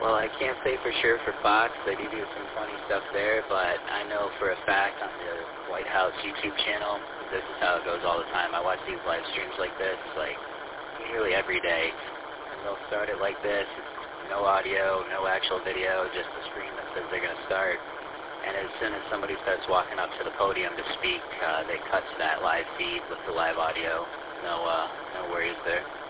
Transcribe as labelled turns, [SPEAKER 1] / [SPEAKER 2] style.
[SPEAKER 1] Well, I can't say for sure for Fox. They do some funny stuff there, but I know for a fact on the White House YouTube channel, this is how it goes all the time. I watch these live streams like this, like, nearly every day. And they'll start it like this. No audio, no actual video, just a screen that says they're going to start. And as soon as somebody starts walking up to the podium to speak, they cut to that live feed with the live audio. No worries there.